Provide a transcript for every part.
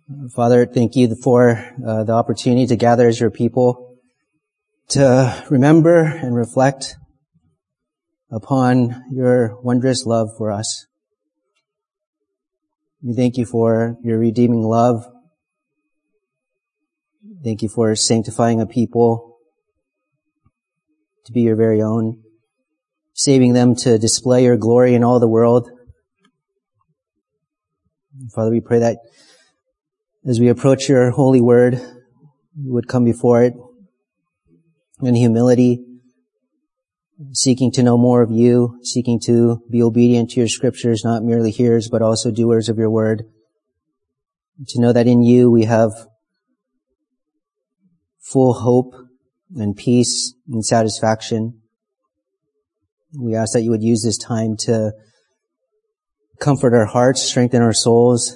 Father, thank you for the opportunity to gather as your people, to remember and reflect upon your wondrous love for us. We thank you for your redeeming love. Thank you for sanctifying a people to be your very own, saving them to display your glory in all the world. Father, we pray that as we approach your holy word, we would come before it in humility, seeking to know more of you, seeking to be obedient to your scriptures, not merely hearers, but also doers of your word. To know that in you we have full hope and peace and satisfaction. We ask that you would use this time to comfort our hearts, strengthen our souls,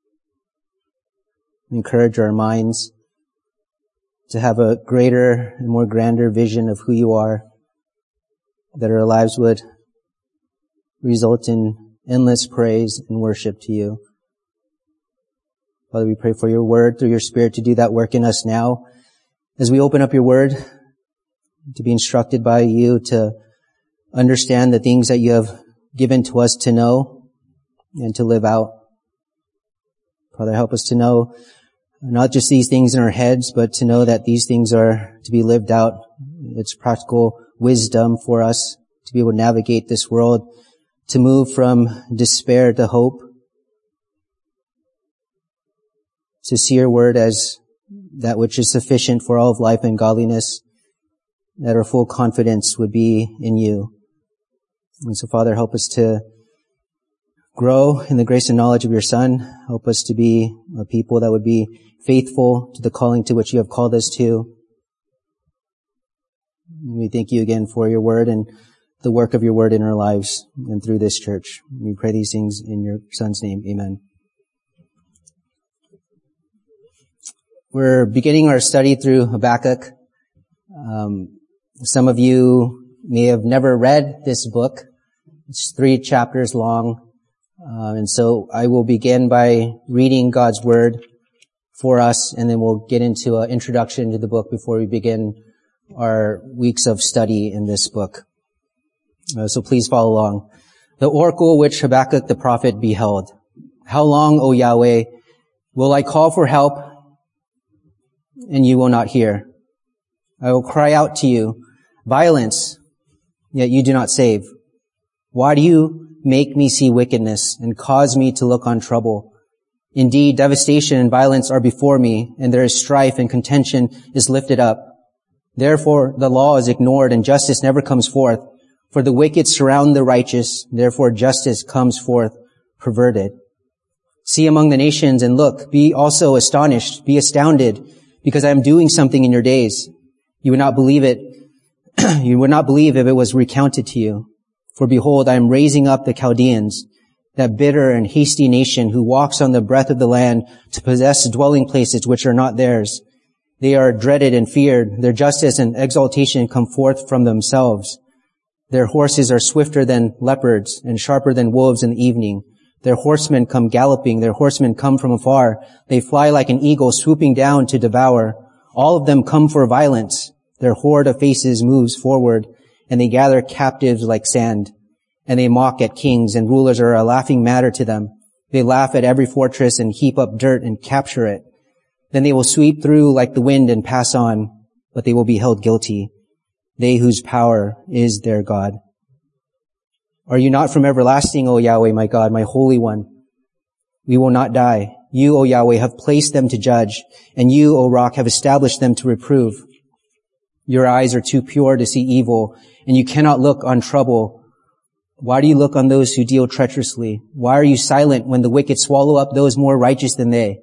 encourage our minds to have a greater and more grander vision of who you are, that our lives would result in endless praise and worship to you. Father, we pray for your word through your Spirit to do that work in us now. As we open up your word, to be instructed by you, to understand the things that you have given to us to know and to live out. Father, help us to know not just these things in our heads, but to know that these things are to be lived out. It's practical wisdom for us to be able to navigate this world, to move from despair to hope, to see your word as that which is sufficient for all of life and godliness, that our full confidence would be in you. And so, Father, help us to grow in the grace and knowledge of your Son. Help us to be a people that would be faithful to the calling to which you have called us to. We thank you again for your word and the work of your word in our lives and through this church. We pray these things in your Son's name. Amen. We're beginning our study through Habakkuk. Some of you may have never read this book. It's 3 chapters long. And so I will begin by reading God's word for us, and then we'll get into an introduction to the book before we begin our weeks of study in this book. So please follow along. The oracle which Habakkuk the prophet beheld. How long, O Yahweh, will I call for help, and you will not hear? I will cry out to you, violence, yet you do not save. Why do you make me see wickedness and cause me to look on trouble? Indeed, devastation and violence are before me, and there is strife and contention is lifted up. Therefore, the law is ignored and justice never comes forth. For the wicked surround the righteous, therefore justice comes forth perverted. See among the nations and look, be also astonished, be astounded, because I am doing something in your days. You would not believe it. You would not believe if it was recounted to you. For behold, I am raising up the Chaldeans, that bitter and hasty nation who walks on the breath of the land to possess dwelling places which are not theirs. They are dreaded and feared. Their justice and exaltation come forth from themselves. Their horses are swifter than leopards and sharper than wolves in the evening. Their horsemen come galloping. Their horsemen come from afar. They fly like an eagle swooping down to devour. All of them come for violence. Their horde of faces moves forward, and they gather captives like sand. And they mock at kings, and rulers are a laughing matter to them. They laugh at every fortress and heap up dirt and capture it. Then they will sweep through like the wind and pass on, but they will be held guilty, they whose power is their God. Are you not from everlasting, O Yahweh, my God, my Holy One? We will not die. You, O Yahweh, have placed them to judge, and you, O Rock, have established them to reprove. Your eyes are too pure to see evil, and you cannot look on trouble. Why do you look on those who deal treacherously? Why are you silent when the wicked swallow up those more righteous than they?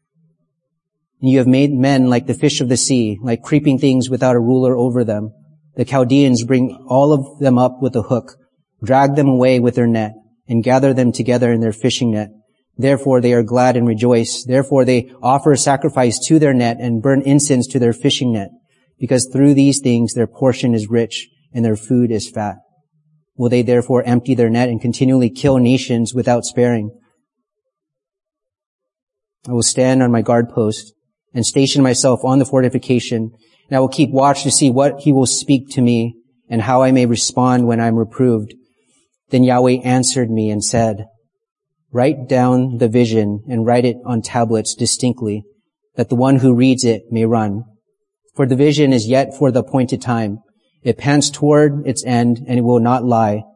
And you have made men like the fish of the sea, like creeping things without a ruler over them. The Chaldeans bring all of them up with a hook, drag them away with their net, and gather them together in their fishing net. Therefore they are glad and rejoice. Therefore they offer a sacrifice to their net and burn incense to their fishing net, because through these things their portion is rich and their food is fat. Will they therefore empty their net and continually kill nations without sparing? I will stand on my guard post and station myself on the fortification, and I will keep watch to see what he will speak to me and how I may respond when I am reproved. Then Yahweh answered me and said, write down the vision and write it on tablets distinctly, that the one who reads it may run. For the vision is yet for the appointed time. It pants toward its end, and it will not lie.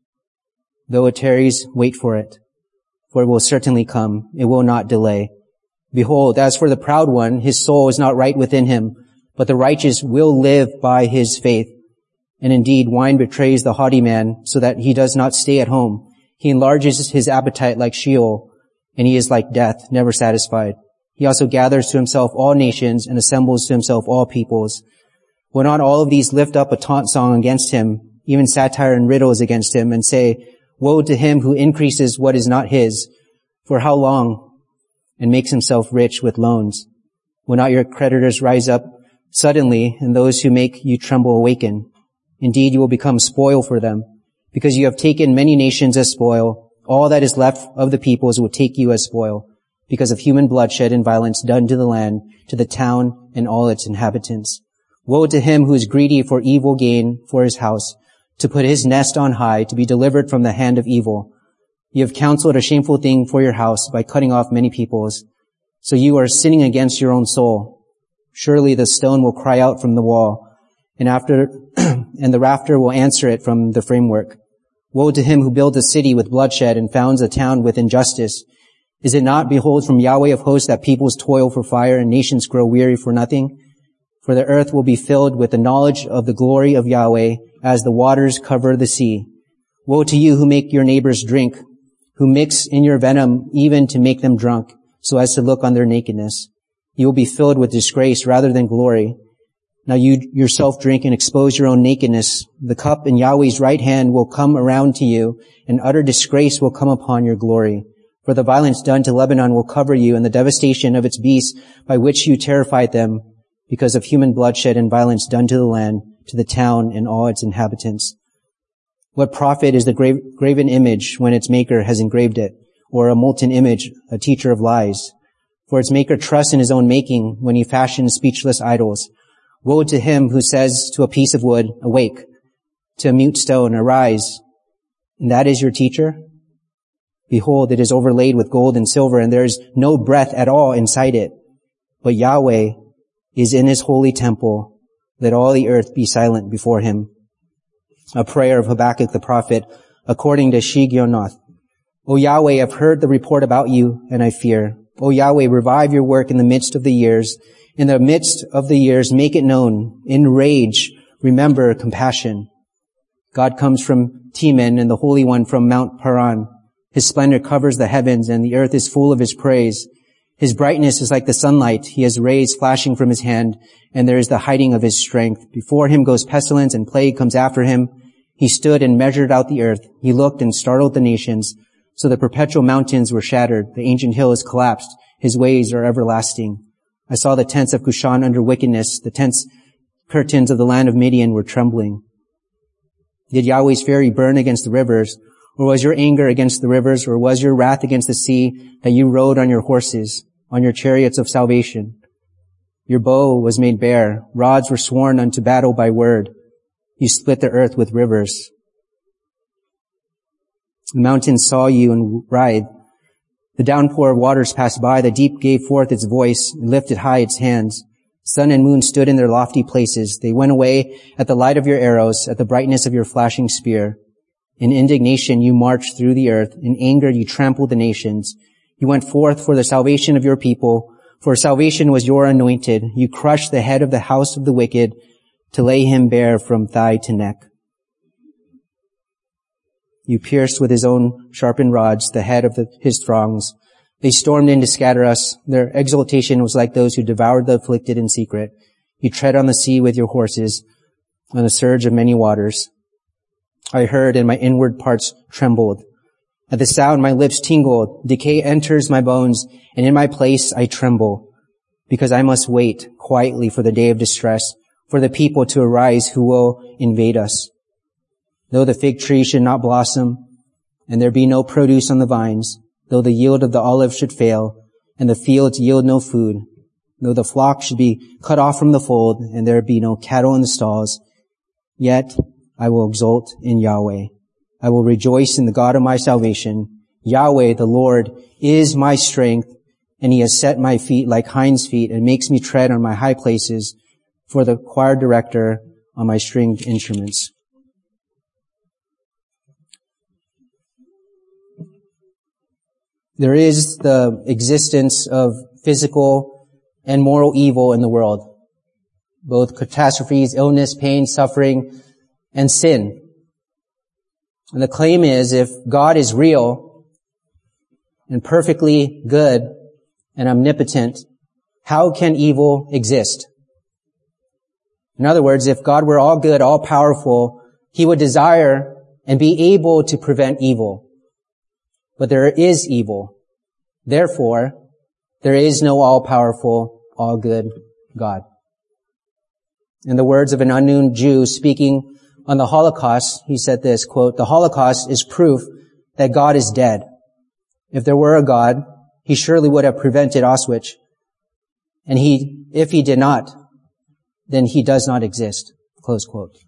Though it tarries, wait for it, for it will certainly come. It will not delay. Behold, as for the proud one, his soul is not right within him, but the righteous will live by his faith. And indeed, wine betrays the haughty man, so that he does not stay at home. He enlarges his appetite like Sheol, and he is like death, never satisfied. He also gathers to himself all nations and assembles to himself all peoples. Will not all of these lift up a taunt song against him, even satire and riddles against him, and say, woe to him who increases what is not his, for how long, and makes himself rich with loans? Will not your creditors rise up suddenly, and those who make you tremble awaken? Indeed, you will become spoil for them, because you have taken many nations as spoil. All that is left of the peoples will take you as spoil, because of human bloodshed and violence done to the land, to the town, and all its inhabitants. Woe to him who is greedy for evil gain for his house, to put his nest on high, to be delivered from the hand of evil. You have counseled a shameful thing for your house by cutting off many peoples. So you are sinning against your own soul. Surely the stone will cry out from the wall, and the rafter will answer it from the framework. Woe to him who builds a city with bloodshed and founds a town with injustice. Is it not, behold, from Yahweh of hosts that peoples toil for fire and nations grow weary for nothing? For the earth will be filled with the knowledge of the glory of Yahweh as the waters cover the sea. Woe to you who make your neighbors drink, who mix in your venom even to make them drunk, so as to look on their nakedness. You will be filled with disgrace rather than glory. Now you yourself drink and expose your own nakedness. The cup in Yahweh's right hand will come around to you, and utter disgrace will come upon your glory. For the violence done to Lebanon will cover you, and the devastation of its beasts by which you terrified them, because of human bloodshed and violence done to the land, to the town, and all its inhabitants. What profit is the graven image when its maker has engraved it, or a molten image, a teacher of lies? For its maker trusts in his own making when he fashions speechless idols. Woe to him who says to a piece of wood, awake, to a mute stone, arise, and that is your teacher? Behold, it is overlaid with gold and silver, and there is no breath at all inside it. But Yahweh is in his holy temple. Let all the earth be silent before him. A prayer of Habakkuk the prophet, according to Shigionoth. O Yahweh, I've heard the report about you, and I fear. O Yahweh, revive your work in the midst of the years. In the midst of the years, make it known. In rage, remember compassion. God comes from Teman, and the Holy One from Mount Paran. His splendor covers the heavens, and the earth is full of his praise. His brightness is like the sunlight. He has rays flashing from his hand, and there is the hiding of his strength. Before him goes pestilence, and plague comes after him. He stood and measured out the earth. He looked and startled the nations. So the perpetual mountains were shattered. The ancient hills collapsed. His ways are everlasting. I saw the tents of Cushan under wickedness. The tents curtains of the land of Midian were trembling. Did Yahweh's fury burn against the rivers? Or was your anger against the rivers? Or was your wrath against the sea that you rode on your horses, on your chariots of salvation? Your bow was made bare. Rods were sworn unto battle by word. You split the earth with rivers. The mountains saw you and writhed. The downpour of waters passed by. The deep gave forth its voice and lifted high its hands. Sun and moon stood in their lofty places. They went away at the light of your arrows, at the brightness of your flashing spear. In indignation you marched through the earth. In anger you trampled the nations. You went forth for the salvation of your people. For salvation was your anointed. You crushed the head of the house of the wicked to lay him bare from thigh to neck. You pierced with his own sharpened rods the head of his throngs. They stormed in to scatter us. Their exultation was like those who devoured the afflicted in secret. You tread on the sea with your horses, on the surge of many waters. I heard, and my inward parts trembled. At the sound my lips tingled. Decay enters my bones, and in my place I tremble, because I must wait quietly for the day of distress, for the people to arise who will invade us. Though the fig tree should not blossom, and there be no produce on the vines, though the yield of the olive should fail, and the fields yield no food, though the flock should be cut off from the fold, and there be no cattle in the stalls, yet I will exult in Yahweh. I will rejoice in the God of my salvation. Yahweh, the Lord, is my strength, and he has set my feet like hinds' feet and makes me tread on my high places for the choir director on my stringed instruments. There is the existence of physical and moral evil in the world, both catastrophes, illness, pain, suffering, and sin. And the claim is, if God is real and perfectly good and omnipotent, how can evil exist? In other words, if God were all good, all powerful, he would desire and be able to prevent evil. But there is evil. Therefore, there is no all-powerful, all-good God. In the words of an unknown Jew speaking on the Holocaust, he said this, quote, "The Holocaust is proof that God is dead. If there were a God, he surely would have prevented Auschwitz. And if he did not, then he does not exist." Close quote.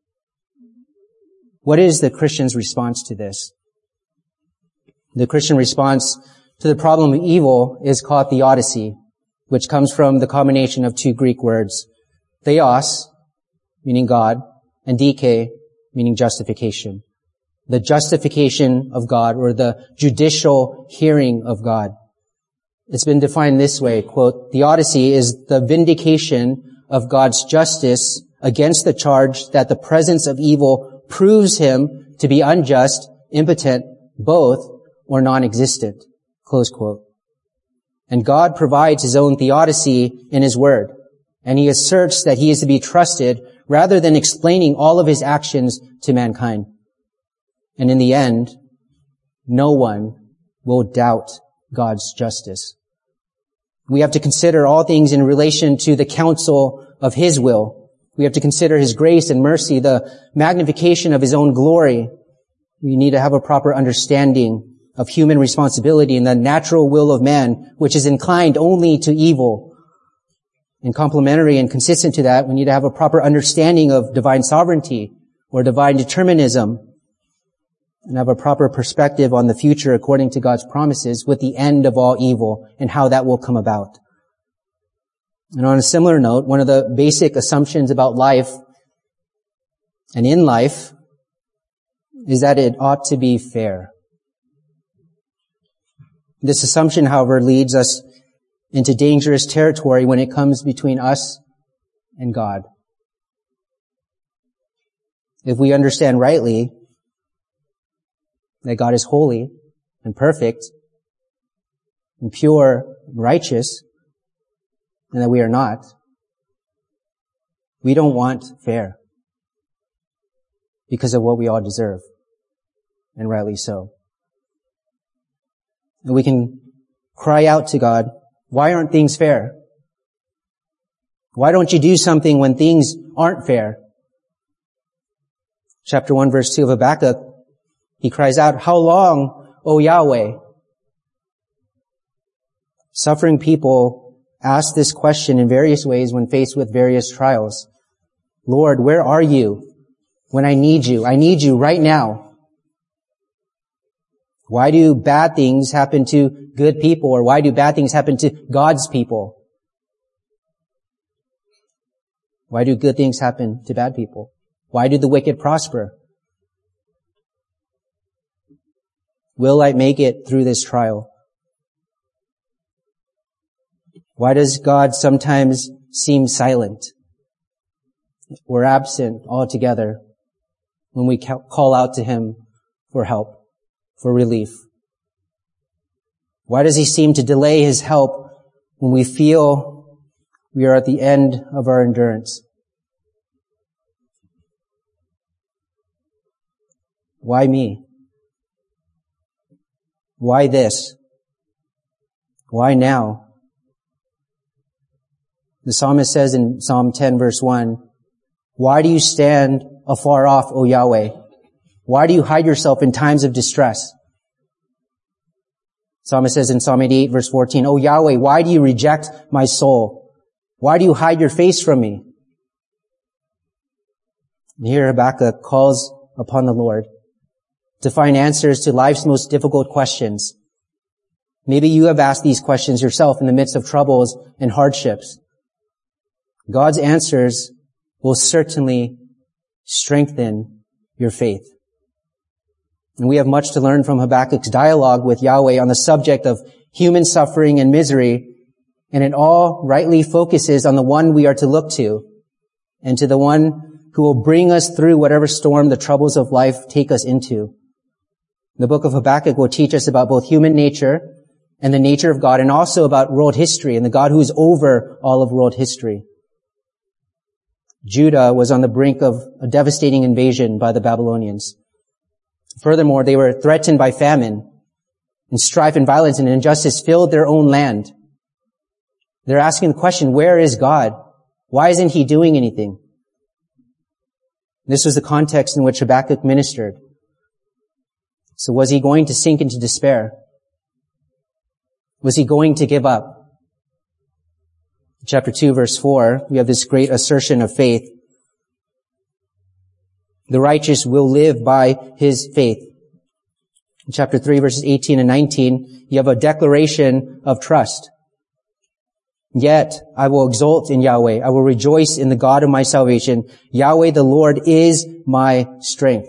What is the Christian's response to this? The Christian response to the problem of evil is called theodicy, which comes from the combination of two Greek words, theos, meaning God, and dike, meaning justification. The justification of God, or the judicial hearing of God. It's been defined this way, quote, "Theodicy is the vindication of God's justice against the charge that the presence of evil proves him to be unjust, impotent, both, or non-existent." Close quote. And God provides his own theodicy in his word, and he asserts that he is to be trusted rather than explaining all of his actions to mankind. And in the end, no one will doubt God's justice. We have to consider all things in relation to the counsel of his will. We have to consider his grace and mercy, the magnification of his own glory. We need to have a proper understanding of human responsibility and the natural will of man, which is inclined only to evil. And complementary and consistent to that, we need to have a proper understanding of divine sovereignty or divine determinism, and have a proper perspective on the future according to God's promises with the end of all evil and how that will come about. And on a similar note, one of the basic assumptions about life and in life is that it ought to be fair. This assumption, however, leads us into dangerous territory when it comes between us and God. If we understand rightly that God is holy and perfect and pure and righteous, and that we are not, we don't want fair because of what we all deserve, and rightly so. And we can cry out to God, why aren't things fair? Why don't you do something when things aren't fair? Chapter 1, verse 2 of Habakkuk, he cries out, "How long, O Yahweh?" Suffering people ask this question in various ways when faced with various trials. Lord, where are you when I need you? I need you right now. Why do bad things happen to good people, or why do bad things happen to God's people? Why do good things happen to bad people? Why do the wicked prosper? Will I make it through this trial? Why does God sometimes seem silent or absent altogether when we call out to him for help, for relief? Why does he seem to delay his help when we feel we are at the end of our endurance? Why me? Why this? Why now? The psalmist says in Psalm 10 verse 1, "Why do you stand afar off, O Yahweh? Why do you hide yourself in times of distress?" Psalmist says in Psalm 88 verse 14, "O Yahweh, why do you reject my soul? Why do you hide your face from me?" And here Habakkuk calls upon the Lord to find answers to life's most difficult questions. Maybe you have asked these questions yourself in the midst of troubles and hardships. God's answers will certainly strengthen your faith. And we have much to learn from Habakkuk's dialogue with Yahweh on the subject of human suffering and misery, and it all rightly focuses on the one we are to look to, and to the one who will bring us through whatever storm the troubles of life take us into. The book of Habakkuk will teach us about both human nature and the nature of God, and also about world history and the God who is over all of world history. Judah was on the brink of a devastating invasion by the Babylonians. Furthermore, they were threatened by famine, and strife and violence and injustice filled their own land. They're asking the question, where is God? Why isn't he doing anything? This was the context in which Habakkuk ministered. So was he going to sink into despair? Was he going to give up? In chapter 2, verse 4, we have this great assertion of faith. The righteous will live by his faith. In chapter 3, verses 18 and 19, you have a declaration of trust. Yet I will exult in Yahweh. I will rejoice in the God of my salvation. Yahweh the Lord is my strength.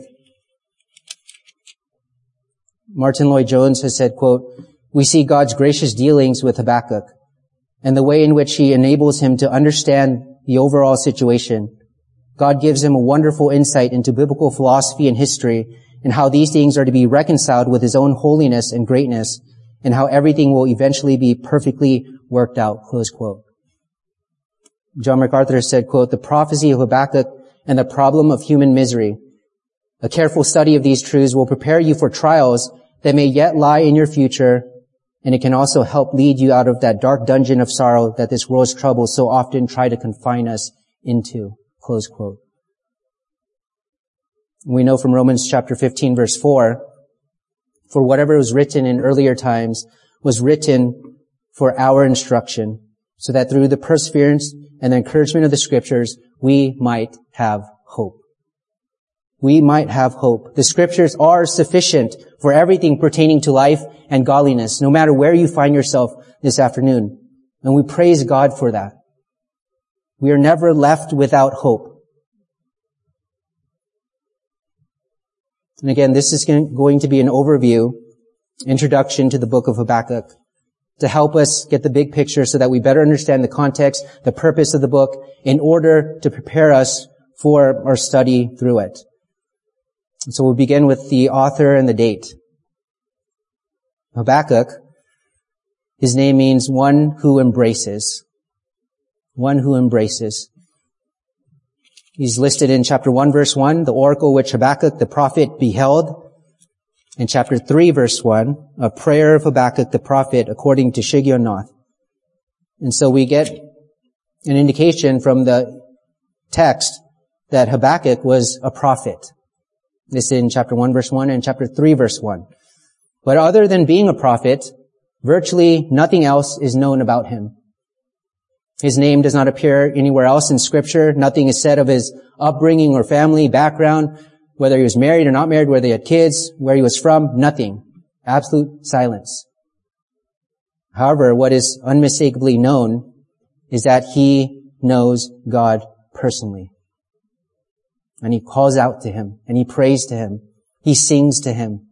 Martin Lloyd-Jones has said, quote, "We see God's gracious dealings with Habakkuk and the way in which he enables him to understand the overall situation. God gives him a wonderful insight into biblical philosophy and history, and how these things are to be reconciled with his own holiness and greatness, and how everything will eventually be perfectly worked out," close quote. John MacArthur said, quote, "The prophecy of Habakkuk and the problem of human misery. A careful study of these truths will prepare you for trials that may yet lie in your future, and it can also help lead you out of that dark dungeon of sorrow that this world's troubles so often try to confine us into," close quote. We know from Romans chapter 15, verse 4, "For whatever was written in earlier times was written for our instruction, so that through the perseverance and the encouragement of the scriptures, we might have hope." We might have hope. The scriptures are sufficient for everything pertaining to life and godliness, no matter where you find yourself this afternoon. And we praise God for that. We are never left without hope. And again, this is going to be an overview, introduction to the book of Habakkuk, to help us get the big picture so that we better understand the context, the purpose of the book, in order to prepare us for our study through it. So we'll begin with the author and the date. Habakkuk, his name means one who embraces. One who embraces. He's listed in chapter 1, verse 1, the oracle which Habakkuk the prophet beheld. In chapter 3, verse 1, a prayer of Habakkuk the prophet according to Shigionoth. And so we get an indication from the text that Habakkuk was a prophet. This is in chapter 1, verse 1 and chapter 3, verse 1. But other than being a prophet, virtually nothing else is known about him. His name does not appear anywhere else in Scripture. Nothing is said of his upbringing or family background, whether he was married or not married, whether he had kids, where he was from, nothing. Absolute silence. However, what is unmistakably known is that he knows God personally. And he calls out to him, and he prays to him. He sings to him.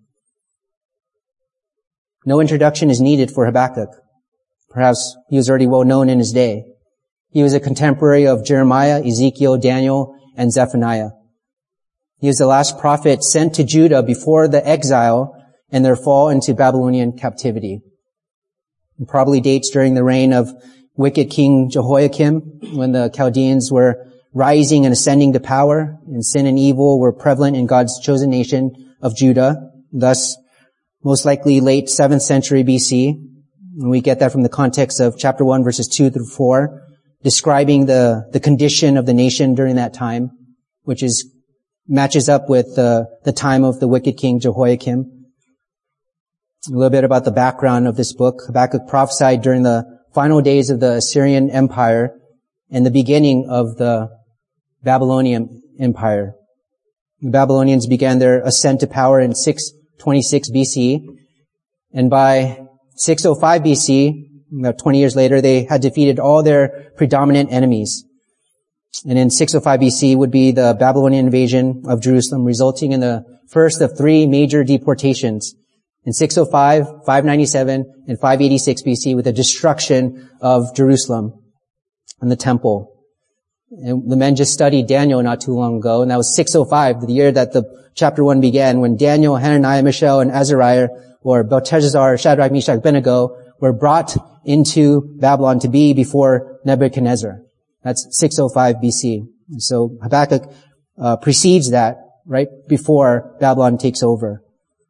No introduction is needed for Habakkuk. Perhaps he was already well known in his day. He was a contemporary of Jeremiah, Ezekiel, Daniel, and Zephaniah. He was the last prophet sent to Judah before the exile and their fall into Babylonian captivity. It probably dates during the reign of wicked King Jehoiakim, when the Chaldeans were rising and ascending to power, and sin and evil were prevalent in God's chosen nation of Judah, thus most likely late 7th century BC. And we get that from the context of chapter 1, verses 2 through 4, describing the condition of the nation during that time, which matches up with the time of the wicked king Jehoiakim. A little bit about the background of this book. Habakkuk prophesied during the final days of the Assyrian Empire and the beginning of the Babylonian Empire. The Babylonians began their ascent to power in 626 BC, and by 605 BC, about 20 years later, they had defeated all their predominant enemies. And in 605 BC would be the Babylonian invasion of Jerusalem, resulting in the first of three major deportations. In 605, 597, and 586 BC with the destruction of Jerusalem and the temple. And the men just studied Daniel not too long ago, and that was 605, the year that the chapter 1 began, when Daniel, Hananiah, Mishael, and Azariah, or Belteshazzar, Shadrach, Meshach, Abednego, were brought into Babylon to be before Nebuchadnezzar. That's 605 BC. And so Habakkuk precedes that, right before Babylon takes over.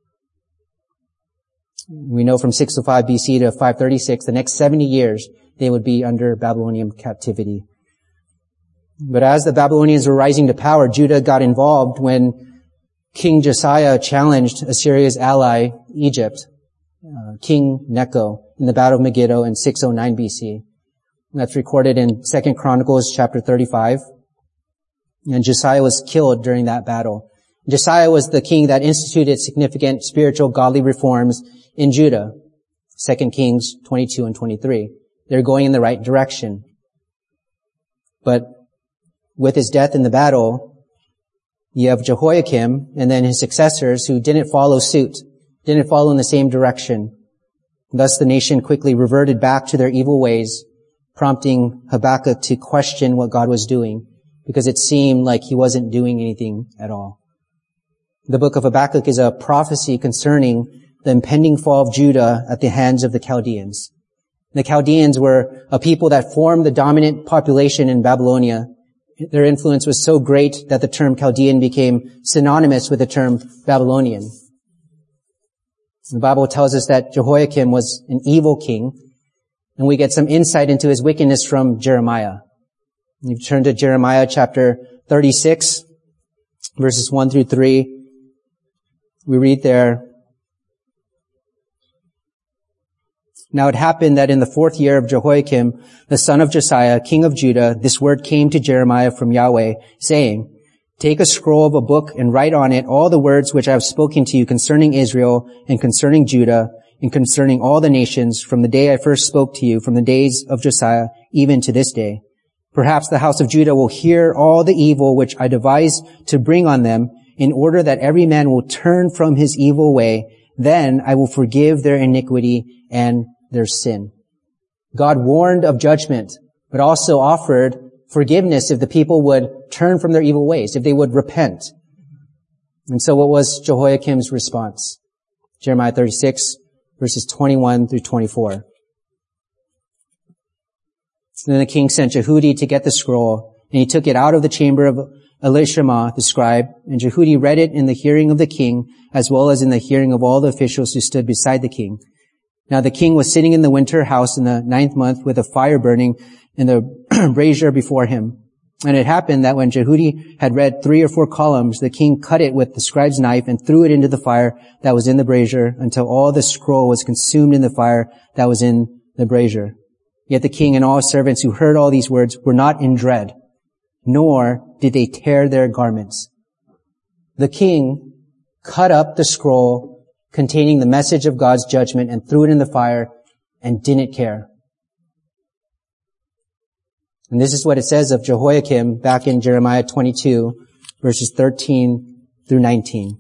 We know from 605 BC to 536, the next 70 years, they would be under Babylonian captivity. But as the Babylonians were rising to power, Judah got involved when King Josiah challenged Assyria's ally, Egypt, King Necho, in the Battle of Megiddo in 609 BC. That's recorded in 2 Chronicles chapter 35. And Josiah was killed during that battle. Josiah was the king that instituted significant spiritual godly reforms in Judah. 2 Kings 22 and 23. They're going in the right direction. But with his death in the battle, you have Jehoiakim and then his successors who didn't follow suit, didn't follow in the same direction. Thus the nation quickly reverted back to their evil ways, prompting Habakkuk to question what God was doing, because it seemed like he wasn't doing anything at all. The book of Habakkuk is a prophecy concerning the impending fall of Judah at the hands of the Chaldeans. The Chaldeans were a people that formed the dominant population in Babylonia. Their influence was so great that the term Chaldean became synonymous with the term Babylonian. The Bible tells us that Jehoiakim was an evil king, and we get some insight into his wickedness from Jeremiah. You turn to Jeremiah chapter 36, verses 1 through 3. We read there, "Now it happened that in the 4th year of Jehoiakim, the son of Josiah, king of Judah, this word came to Jeremiah from Yahweh, saying, Take a scroll of a book and write on it all the words which I have spoken to you concerning Israel and concerning Judah and concerning all the nations from the day I first spoke to you, from the days of Josiah, even to this day. Perhaps the house of Judah will hear all the evil which I devised to bring on them, in order that every man will turn from his evil way. Then I will forgive their iniquity and their sin." God warned of judgment, but also offered forgiveness if the people would turn from their evil ways, if they would repent. And so what was Jehoiakim's response? Jeremiah 36, verses 21 through 24. And then the king sent Jehudi to get the scroll, and he took it out of the chamber of Elishama, the scribe, and Jehudi read it in the hearing of the king, as well as in the hearing of all the officials who stood beside the king. Now the king was sitting in the winter house in the 9th month with a fire burning in the brazier before him. And it happened that when Jehudi had read 3 or 4 columns, the king cut it with the scribe's knife and threw it into the fire that was in the brazier until all the scroll was consumed in the fire that was in the brazier. Yet the king and all his servants who heard all these words were not in dread, nor did they tear their garments. The king cut up the scroll containing the message of God's judgment and threw it in the fire and didn't care. And this is what it says of Jehoiakim back in Jeremiah 22, verses 13 through 19.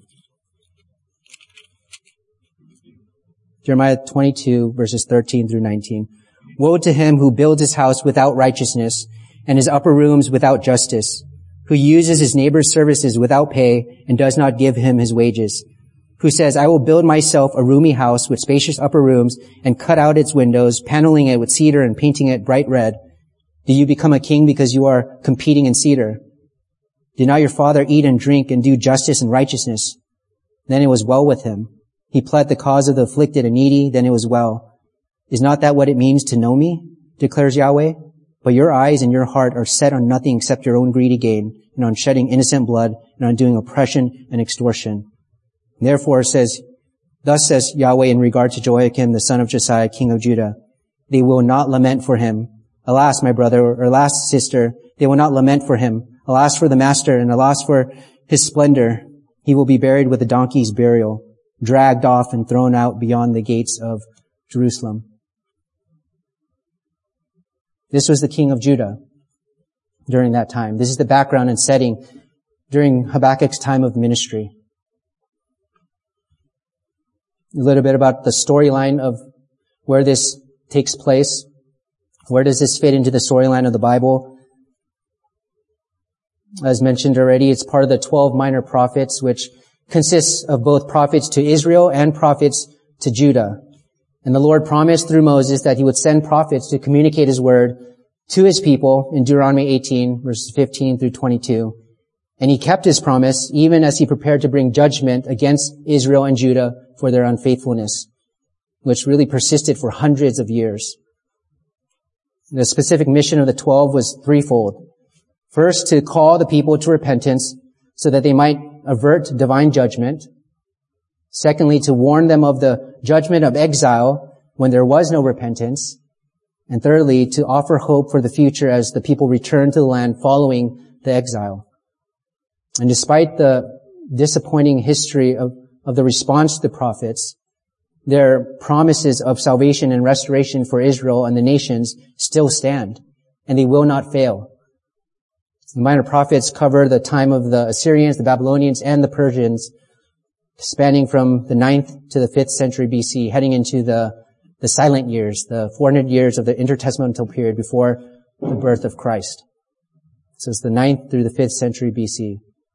Jeremiah 22, verses 13 through 19. "Woe to him who builds his house without righteousness and his upper rooms without justice, who uses his neighbor's services without pay and does not give him his wages, who says, I will build myself a roomy house with spacious upper rooms and cut out its windows, paneling it with cedar and painting it bright red. Do you become a king because you are competing in cedar? Did not your father eat and drink and do justice and righteousness? Then it was well with him. He pled the cause of the afflicted and needy, then it was well. Is not that what it means to know me? Declares Yahweh. But your eyes and your heart are set on nothing except your own greedy gain, and on shedding innocent blood, and on doing oppression and extortion. Therefore, says Thus says Yahweh in regard to Jehoiakim, the son of Josiah, king of Judah. They will not lament for him. Alas, my brother, or alas, sister, they will not lament for him. Alas for the master, and alas for his splendor. He will be buried with a donkey's burial, dragged off and thrown out beyond the gates of Jerusalem. This was the king of Judah during that time. This is the background and setting during Habakkuk's time of ministry. A little bit about the storyline of where this takes place. Where does this fit into the storyline of the Bible? As mentioned already, it's part of the 12 minor prophets, which consists of both prophets to Israel and prophets to Judah. And the Lord promised through Moses that he would send prophets to communicate his word to his people in Deuteronomy 18, verses 15 through 22. And he kept his promise even as he prepared to bring judgment against Israel and Judah for their unfaithfulness, which really persisted for hundreds of years. The specific mission of the 12 was threefold. First, to call the people to repentance so that they might avert divine judgment. Secondly, to warn them of the judgment of exile when there was no repentance. And thirdly, to offer hope for the future as the people return to the land following the exile. And despite the disappointing history of the response to the prophets, their promises of salvation and restoration for Israel and the nations still stand, and they will not fail. The minor prophets cover the time of the Assyrians, the Babylonians, and the Persians, spanning from the 9th to the 5th century BC, heading into the silent years, the 400 years of the intertestamental period before the birth of Christ. So it's the 9th through the 5th century BC.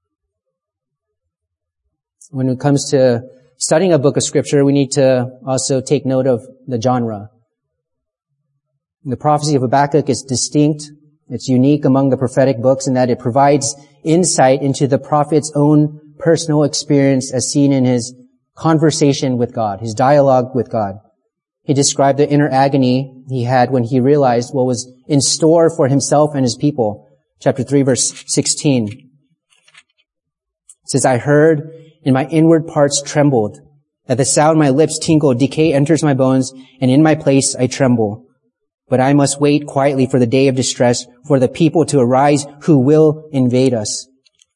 When it comes to studying a book of Scripture, we need to also take note of the genre. The prophecy of Habakkuk is distinct. It's unique among the prophetic books in that it provides insight into the prophet's own personal experience as seen in his conversation with God, his dialogue with God. He described the inner agony he had when he realized what was in store for himself and his people. Chapter 3, verse 16. It says, I heard, and my inward parts trembled. At the sound my lips tingled, decay enters my bones, and in my place I tremble. But I must wait quietly for the day of distress, for the people to arise who will invade us.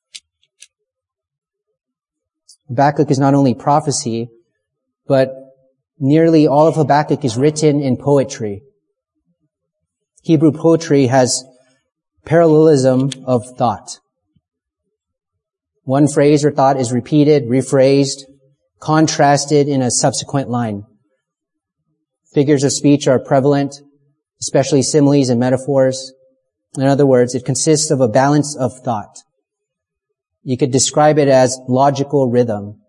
Habakkuk is not only prophecy, but nearly all of Habakkuk is written in poetry. Hebrew poetry has parallelism of thought. One phrase or thought is repeated, rephrased, contrasted in a subsequent line. Figures of speech are prevalent, especially similes and metaphors. In other words, it consists of a balance of thought. You could describe it as logical rhythm.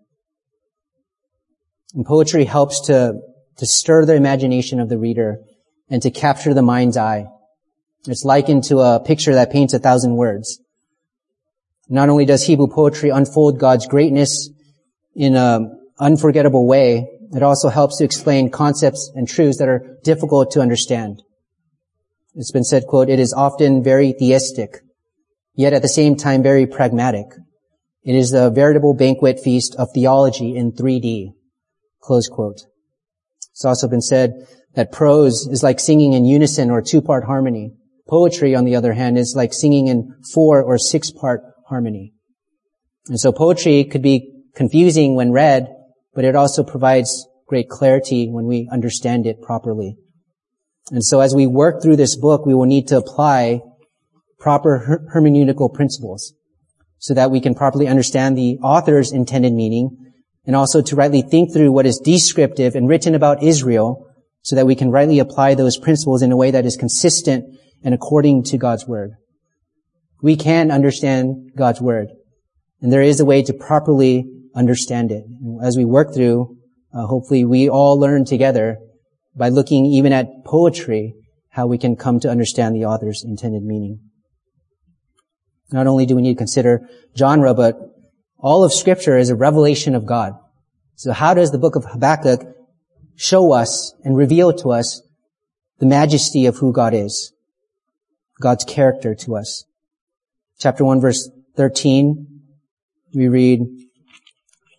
And poetry helps to stir the imagination of the reader and to capture the mind's eye. It's likened to a picture that paints 1,000 words. Not only does Hebrew poetry unfold God's greatness in an unforgettable way, it also helps to explain concepts and truths that are difficult to understand. It's been said, quote, it is often very theistic, yet at the same time very pragmatic. It is a veritable banquet feast of theology in 3D, close quote. It's also been said that prose is like singing in unison or 2-part harmony. Poetry, on the other hand, is like singing in 4 or 6-part harmony. And so poetry could be confusing when read, but it also provides great clarity when we understand it properly. And so as we work through this book, we will need to apply proper hermeneutical principles so that we can properly understand the author's intended meaning, and also to rightly think through what is descriptive and written about Israel so that we can rightly apply those principles in a way that is consistent and according to God's Word. We can understand God's Word, and there is a way to properly understand it. As we work through, hopefully we all learn together by looking even at poetry, how we can come to understand the author's intended meaning. Not only do we need to consider genre, but all of Scripture is a revelation of God. So how does the book of Habakkuk show us and reveal to us the majesty of who God is, God's character to us? Chapter 1, verse 13, we read,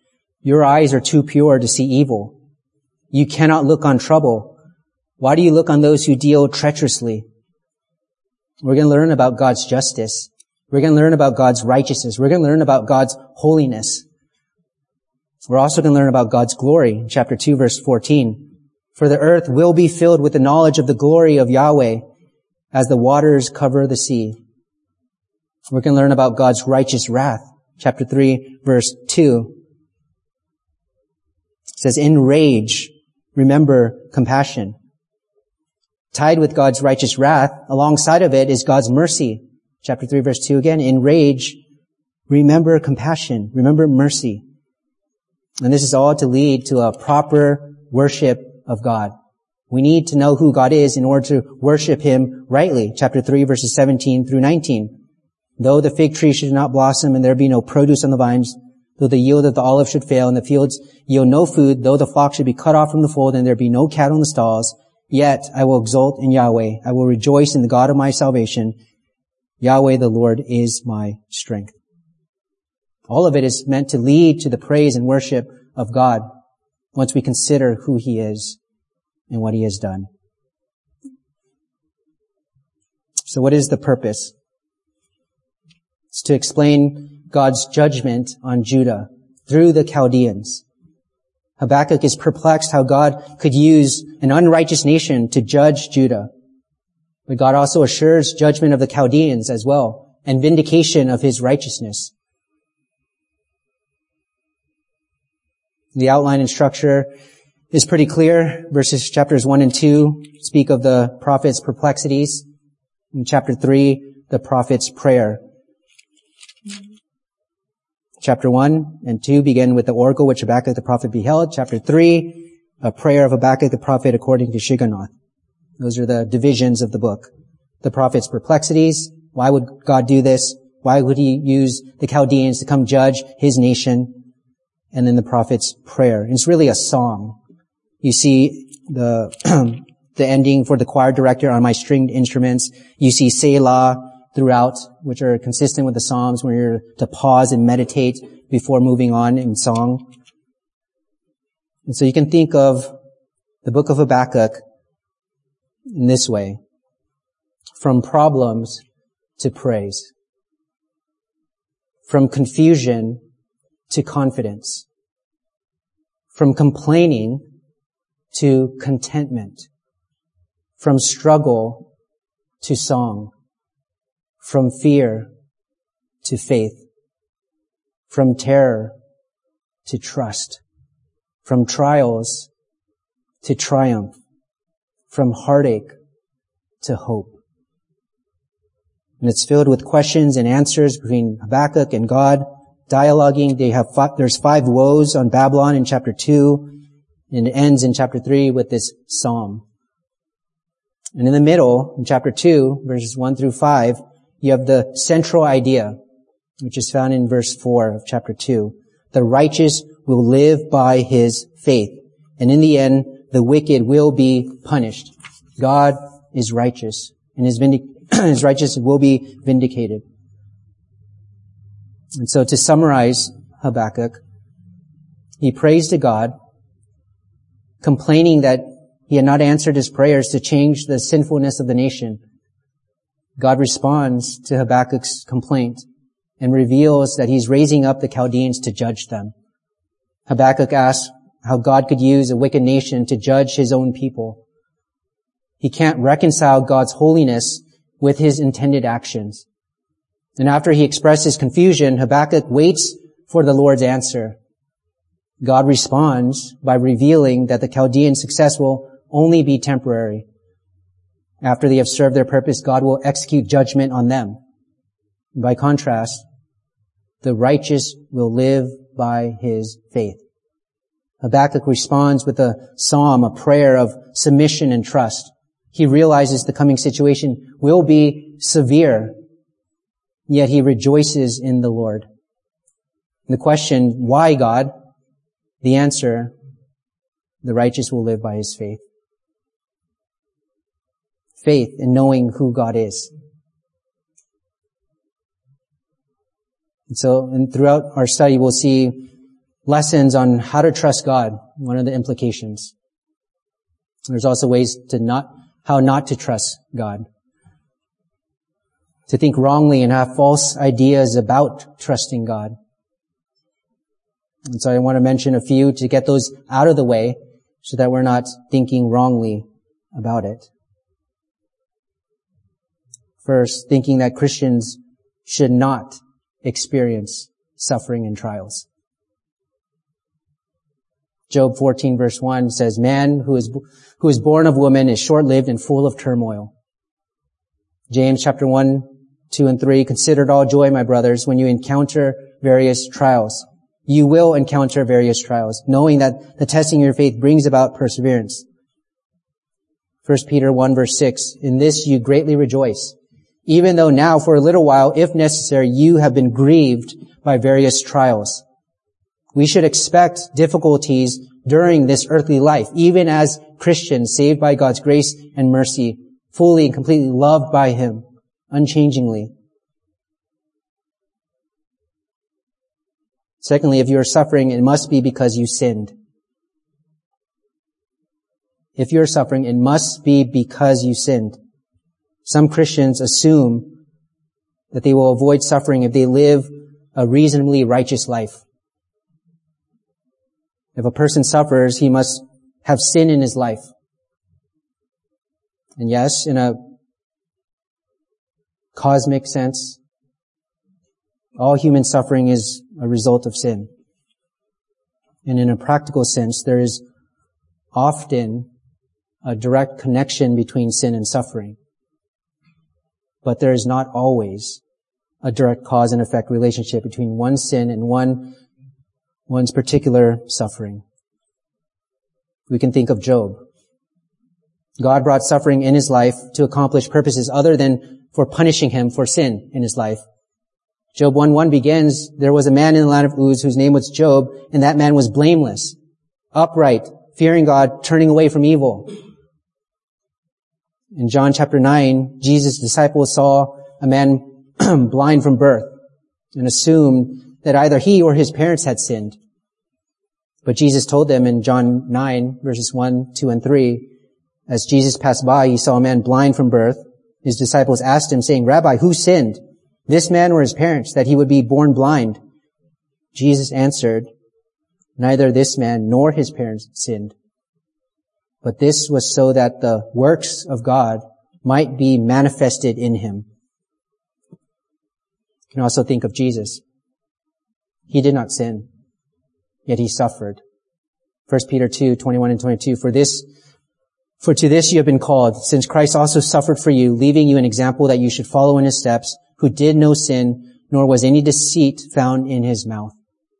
Your eyes are too pure to see evil. You cannot look on trouble. Why do you look on those who deal treacherously? We're going to learn about God's justice. We're going to learn about God's righteousness. We're going to learn about God's holiness. We're also going to learn about God's glory. Chapter 2, verse 14. For the earth will be filled with the knowledge of the glory of Yahweh as the waters cover the sea. We're going to learn about God's righteous wrath. Chapter 3, verse 2. It says, in rage, remember compassion. Tied with God's righteous wrath, alongside of it is God's mercy. Chapter 3, verse 2 again. In rage, remember compassion. Remember mercy. And this is all to lead to a proper worship of God. We need to know who God is in order to worship Him rightly. Chapter 3, verses 17 through 19. Though the fig tree should not blossom and there be no produce on the vines, though the yield of the olive should fail and the fields yield no food, though the flock should be cut off from the fold and there be no cattle in the stalls, yet I will exult in Yahweh. I will rejoice in the God of my salvation. Yahweh the Lord is my strength. All of it is meant to lead to the praise and worship of God once we consider who He is and what He has done. So what is the purpose? It's to explain God's judgment on Judah through the Chaldeans. Habakkuk is perplexed how God could use an unrighteous nation to judge Judah. But God also assures judgment of the Chaldeans as well, and vindication of His righteousness. The outline and structure is pretty clear. Chapters 1 and 2 speak of the prophet's perplexities. In chapter 3, the prophet's prayer. Chapter 1 and 2 begin with the oracle which Habakkuk the prophet beheld. Chapter 3, a prayer of Habakkuk the prophet according to Shigionoth. Those are the divisions of the book. The prophet's perplexities. Why would God do this? Why would He use the Chaldeans to come judge His nation? And then the prophet's prayer. It's really a song. You see the ending for the choir director on my stringed instruments. You see Selah throughout, which are consistent with the Psalms, where you're to pause and meditate before moving on in song. And so you can think of the book of Habakkuk in this way: from problems to praise, from confusion to confidence, from complaining to contentment, from struggle to song, from fear to faith, from terror to trust, from trials to triumph, from heartache to hope. And it's filled with questions and answers between Habakkuk and God, dialoguing. There's 5 woes on Babylon in chapter 2, and it ends in chapter 3 with this psalm. And in the middle, in chapter 2, verses 1 through 5, you have the central idea, which is found in verse 4 of chapter 2. The righteous will live by his faith, and in the end, the wicked will be punished. God is righteous, and His righteousness will be vindicated. And so to summarize Habakkuk, he prays to God, complaining that He had not answered his prayers to change the sinfulness of the nation. God responds to Habakkuk's complaint and reveals that He's raising up the Chaldeans to judge them. Habakkuk asks how God could use a wicked nation to judge His own people. He can't reconcile God's holiness with His intended actions. And after he expresses confusion, Habakkuk waits for the Lord's answer. God responds by revealing that the Chaldean success will only be temporary. After they have served their purpose, God will execute judgment on them. By contrast, the righteous will live by his faith. Habakkuk responds with a psalm, a prayer of submission and trust. He realizes the coming situation will be severe, yet he rejoices in the Lord. And the question, why God? The answer, the righteous will live by his faith. Faith in knowing who God is. And so, throughout our study, we'll see lessons on how to trust God, one of the implications. There's also ways how not to trust God. To think wrongly and have false ideas about trusting God. And so I want to mention a few to get those out of the way so that we're not thinking wrongly about it. First, thinking that Christians should not experience suffering and trials. Job 14 verse 1 says, "Man who is born of woman is short-lived and full of turmoil." James chapter 1, 2, and 3, "Consider it all joy, my brothers, when you encounter various trials." You will encounter various trials, knowing that the testing of your faith brings about perseverance. 1 Peter 1 verse 6, "In this you greatly rejoice, even though now for a little while, if necessary, you have been grieved by various trials." We should expect difficulties during this earthly life, even as Christians saved by God's grace and mercy, fully and completely loved by Him, unchangingly. Secondly, if you are suffering, it must be because you sinned. If you're suffering, it must be because you sinned. Some Christians assume that they will avoid suffering if they live a reasonably righteous life. If a person suffers, he must have sin in his life. And yes, in a cosmic sense, all human suffering is a result of sin. And in a practical sense, there is often a direct connection between sin and suffering. But there is not always a direct cause and effect relationship between one's sin and one's particular suffering. We can think of Job. God brought suffering in his life to accomplish purposes other than for punishing him for sin in his life. Job 1:1 begins, "There was a man in the land of Uz whose name was Job, and that man was blameless, upright, fearing God, turning away from evil." In John chapter 9, Jesus' disciples saw a man blind from birth and assumed that either he or his parents had sinned. But Jesus told them in John 9, verses 1, 2, and 3, as Jesus passed by, he saw a man blind from birth. His disciples asked him, saying, "Rabbi, who sinned, this man or his parents, that he would be born blind?" Jesus answered, "Neither this man nor his parents sinned, but this was so that the works of God might be manifested in him." You can also think of Jesus. He did not sin, yet he suffered. 1 Peter 2, 21 and 22, For to this you have been called, since Christ also suffered for you, leaving you an example that you should follow in his steps, who did no sin, nor was any deceit found in his mouth.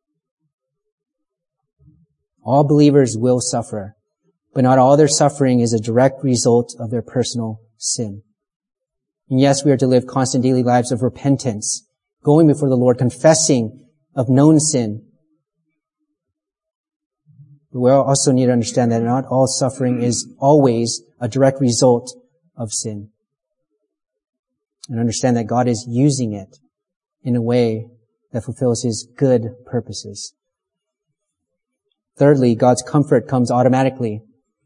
All believers will suffer, but not all their suffering is a direct result of their personal sin. And yes, we are to live constant daily lives of repentance, going before the Lord, confessing of known sin. But we also need to understand that not all suffering is always a direct result of sin. And understand that God is using it in a way that fulfills his good purposes. Thirdly, God's comfort comes automatically.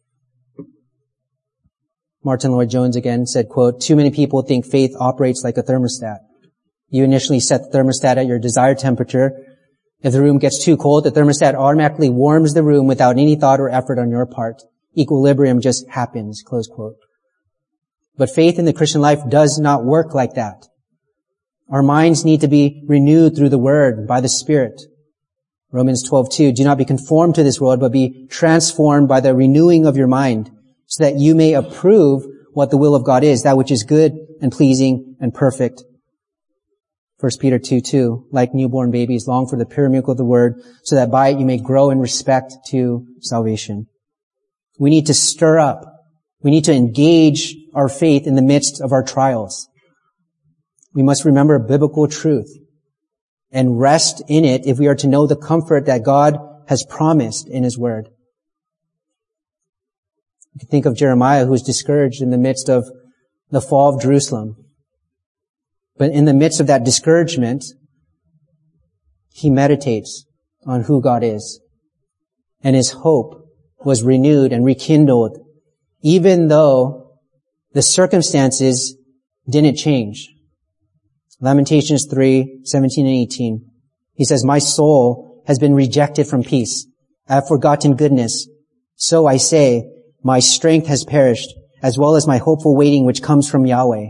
Martin Lloyd-Jones again said, quote, "Too many people think faith operates like a thermostat. You initially set the thermostat at your desired temperature. If the room gets too cold, the thermostat automatically warms the room without any thought or effort on your part. Equilibrium just happens," close quote. But faith in the Christian life does not work like that. Our minds need to be renewed through the Word by the Spirit. Romans 12:2, "Do not be conformed to this world, but be transformed by the renewing of your mind, so that you may approve what the will of God is, that which is good and pleasing and perfect." 1 Peter 2:2, "Like newborn babies, long for the pure milk of the Word, so that by it you may grow in respect to salvation." We need to stir up. We need to engage our faith in the midst of our trials. We must remember biblical truth and rest in it if we are to know the comfort that God has promised in his Word. You can think of Jeremiah, who was discouraged in the midst of the fall of Jerusalem. But in the midst of that discouragement, he meditates on who God is. And his hope was renewed and rekindled, even though the circumstances didn't change. Lamentations 3:17 and 18. He says, "My soul has been rejected from peace. I have forgotten goodness. So I say, my strength has perished, as well as my hopeful waiting which comes from Yahweh."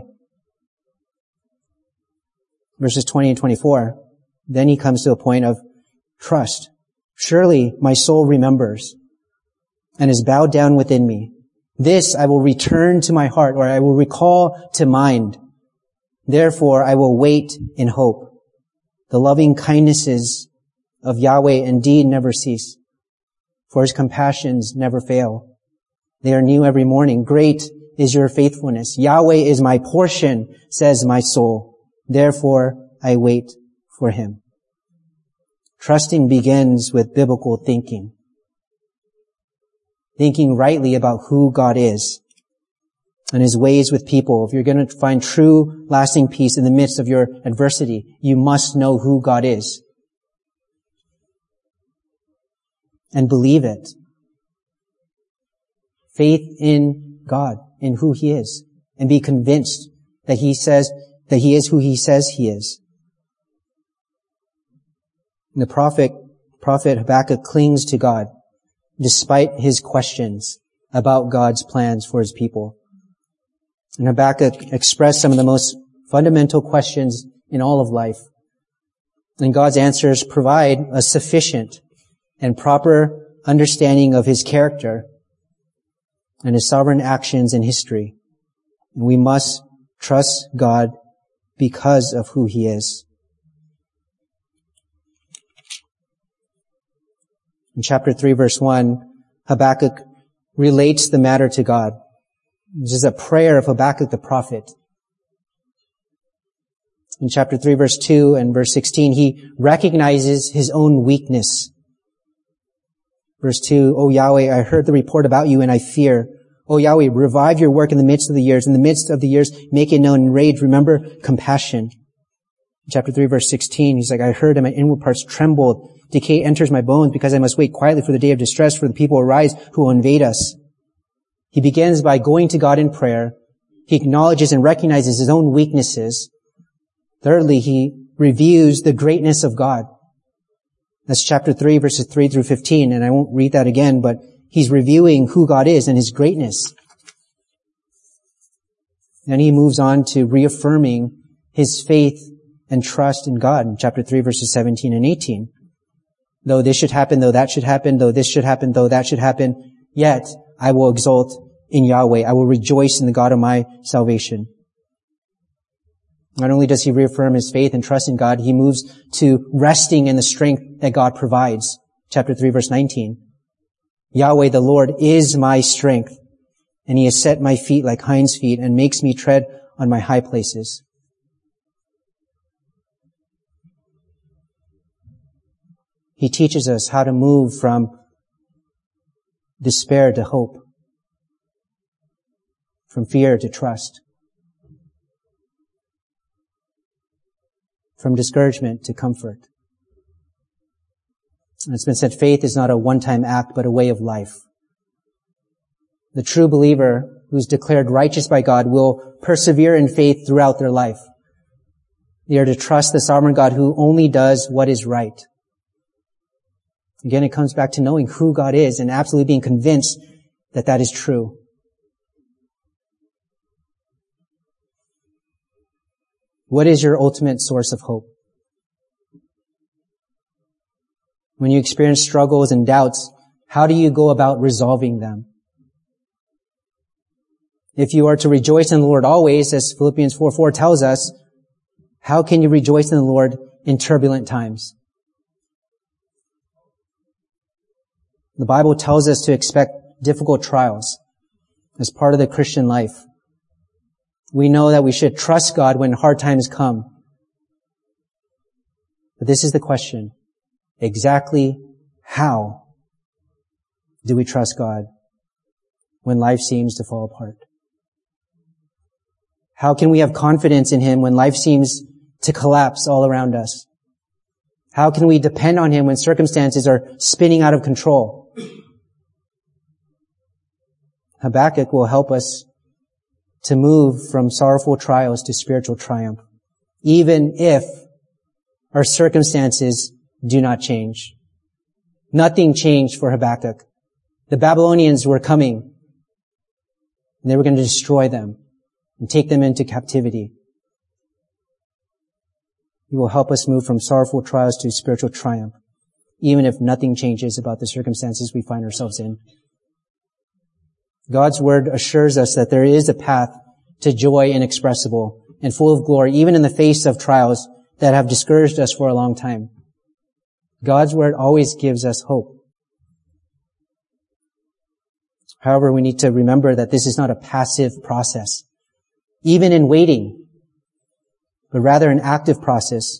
Verses 20 and 24. Then he comes to a point of trust. "Surely my soul remembers and is bowed down within me. This I will return to my heart, or I will recall to mind. Therefore I will wait in hope. The loving kindnesses of Yahweh indeed never cease, for his compassions never fail. They are new every morning. Great is your faithfulness. Yahweh is my portion, says my soul. Therefore I wait for him." Trusting begins with biblical thinking. Thinking rightly about who God is and his ways with people. If you're going to find true, lasting peace in the midst of your adversity, you must know who God is. And believe it. Faith in God, in who he is, and be convinced that he says that he is who he says he is. And the prophet Habakkuk clings to God despite his questions about God's plans for his people. And Habakkuk expressed some of the most fundamental questions in all of life. And God's answers provide a sufficient and proper understanding of his character and his sovereign actions in history. And we must trust God because of who he is. In chapter 3, verse 1, Habakkuk relates the matter to God. This is a prayer of Habakkuk the prophet. In chapter 3, verse 2 and verse 16, he recognizes his own weakness. Verse 2, "O Yahweh, I heard the report about you and I fear. O Yahweh, revive your work in the midst of the years. In the midst of the years, make it known. In rage, remember compassion." In chapter 3, verse 16, he's like, "I heard and my inward parts trembled. Decay enters my bones because I must wait quietly for the day of distress, for the people arise who will invade us." He begins by going to God in prayer. He acknowledges and recognizes his own weaknesses. Thirdly, he reviews the greatness of God. That's chapter 3, verses 3 through 15, and I won't read that again, but he's reviewing who God is and his greatness. Then he moves on to reaffirming his faith and trust in God in chapter 3, verses 17 and 18. "Though this should happen, though that should happen, though this should happen, though that should happen, yet I will exult in Yahweh. I will rejoice in the God of my salvation." Not only does he reaffirm his faith and trust in God, he moves to resting in the strength that God provides. Chapter 3, verse 19. "Yahweh the Lord is my strength, and he has set my feet like hinds' feet and makes me tread on my high places." He teaches us how to move from despair to hope, from fear to trust, from discouragement to comfort. And it's been said, faith is not a one-time act, but a way of life. The true believer who's declared righteous by God will persevere in faith throughout their life. They are to trust the sovereign God who only does what is right. Again, it comes back to knowing who God is and absolutely being convinced that that is true. What is your ultimate source of hope? When you experience struggles and doubts, how do you go about resolving them? If you are to rejoice in the Lord always, as Philippians 4:4 tells us, how can you rejoice in the Lord in turbulent times? The Bible tells us to expect difficult trials as part of the Christian life. We know that we should trust God when hard times come. But this is the question. Exactly how do we trust God when life seems to fall apart? How can we have confidence in Him when life seems to collapse all around us? How can we depend on Him when circumstances are spinning out of control? Habakkuk will help us to move from sorrowful trials to spiritual triumph, even if our circumstances do not change. Nothing changed for Habakkuk. The Babylonians were coming, and they were going to destroy them and take them into captivity. He will help us move from sorrowful trials to spiritual triumph, even if nothing changes about the circumstances we find ourselves in. God's word assures us that there is a path to joy inexpressible and full of glory, even in the face of trials that have discouraged us for a long time. God's word always gives us hope. However, we need to remember that this is not a passive process, even in waiting, but rather an active process.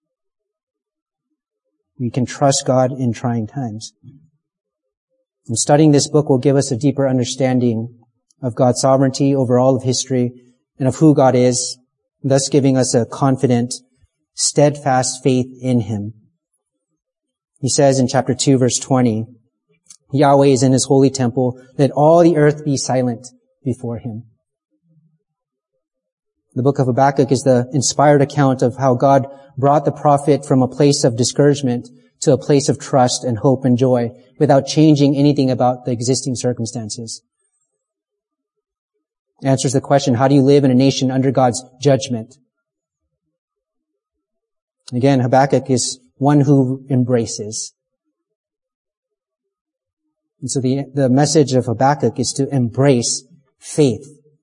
We can trust God in trying times. And studying this book will give us a deeper understanding of God's sovereignty over all of history and of who God is, thus giving us a confident, steadfast faith in Him. He says in chapter 2, verse 20, Yahweh is in His holy temple. Let all the earth be silent before Him. The book of Habakkuk is the inspired account of how God brought the prophet from a place of discouragement to a place of trust and hope and joy without changing anything about the existing circumstances. It answers the question, how do you live in a nation under God's judgment? Again, Habakkuk is one who embraces. And so the message of Habakkuk is to embrace faith.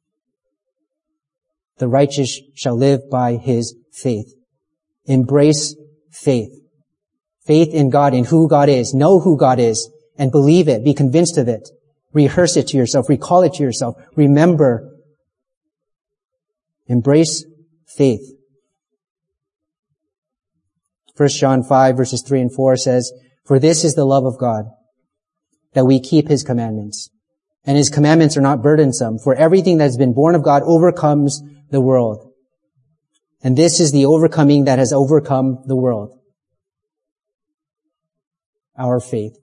The righteous shall live by his faith. Embrace faith. Faith in God, in who God is. Know who God is and believe it. Be convinced of it. Rehearse it to yourself. Recall it to yourself. Remember. Embrace faith. 1 John 5 verses 3 and 4 says, For this is the love of God, that we keep His commandments. And His commandments are not burdensome, for everything that has been born of God overcomes the world. And this is the overcoming that has overcome the world. Our faith.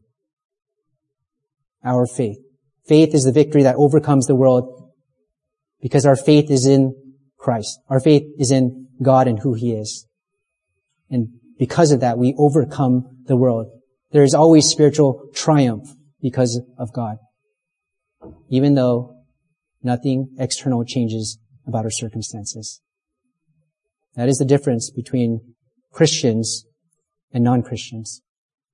Our faith. Faith is the victory that overcomes the world because our faith is in Christ. Our faith is in God and who He is. And because of that, we overcome the world. There is always spiritual triumph because of God, even though nothing external changes about our circumstances. That is the difference between Christians and non-Christians.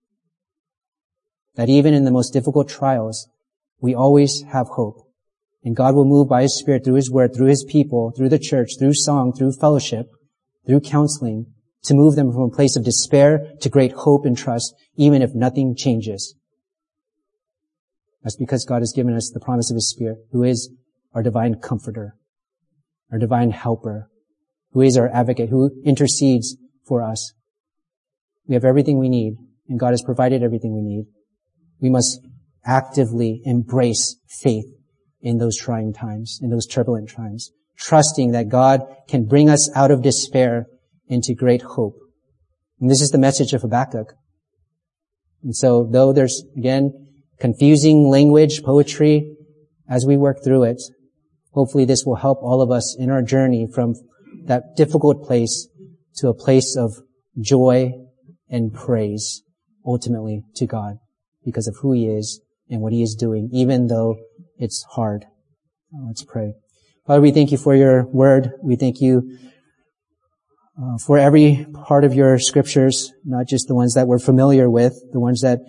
That even in the most difficult trials, we always have hope. And God will move by His Spirit through His Word, through His people, through the church, through song, through fellowship, through counseling, to move them from a place of despair to great hope and trust, even if nothing changes. That's because God has given us the promise of His Spirit, who is our divine comforter, our divine helper, who is our advocate, who intercedes for us. We have everything we need, and God has provided everything we need. We must actively embrace faith in those trying times, in those turbulent times, trusting that God can bring us out of despair into great hope. And this is the message of Habakkuk. And so, though there's, again, confusing language, poetry, as we work through it, hopefully this will help all of us in our journey from that difficult place to a place of joy and praise, ultimately, to God, because of who He is and what He is doing, even though it's hard. Let's pray. Father, we thank You for Your word. We thank You for every part of Your scriptures, not just the ones that we're familiar with, the ones that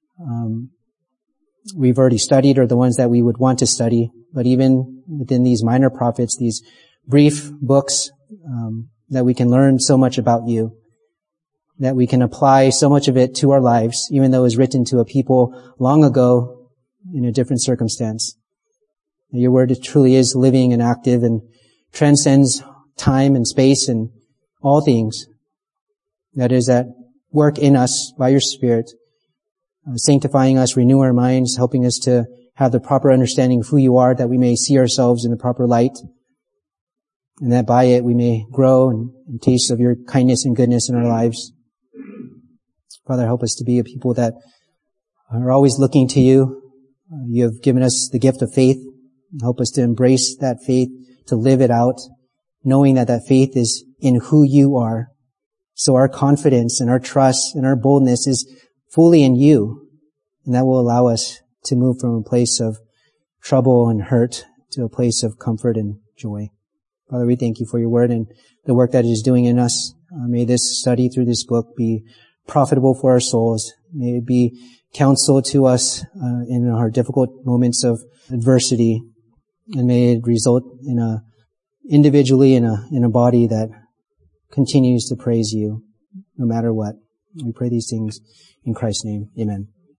we've already studied or the ones that we would want to study, but even within these minor prophets, these brief books, that we can learn so much about You, that we can apply so much of it to our lives, even though it was written to a people long ago in a different circumstance. Your word truly is living and active and transcends time and space and all things. That is at work in us by Your Spirit, sanctifying us, renew our minds, helping us to have the proper understanding of who You are, that we may see ourselves in the proper light, and that by it we may grow and taste of Your kindness and goodness in our lives. Father, help us to be a people that are always looking to you. You have given us the gift of faith. Help us to embrace that faith, to live it out, knowing that that faith is in who you are. So our confidence and our trust and our boldness is fully in you. And that will allow us to move from a place of trouble and hurt to a place of comfort and joy. Father, we thank you for your word and the work that it is doing in us. May this study through this book be profitable for our souls. May it be counsel to us in our difficult moments of adversity. And may it result in individually in a body that continues to praise you no matter what. We pray these things in Christ's name. Amen.